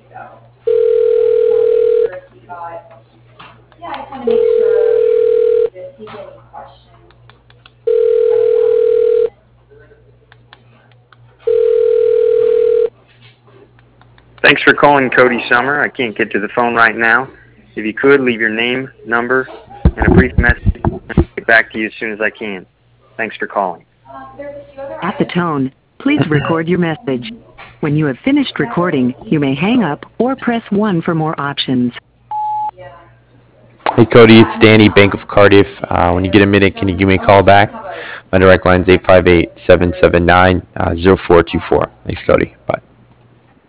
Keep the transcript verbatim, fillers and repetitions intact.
Yeah, I just want to make sure if he had any questions. Thanks for calling Cody Summer. I can't get to the phone right now. If you could, leave your name, number, and a brief message. I'll get back to you as soon as I can. Thanks for calling. Um, there's a few other At the items. tone, please record your message. When you have finished recording, you may hang up or press one for more options. Hey Cody, it's Danny, Bank of Cardiff. Uh, when you get a minute, can you give me a call back? My direct line is eight five eight, seven seven nine, zero four two four. Thanks, Cody. Bye.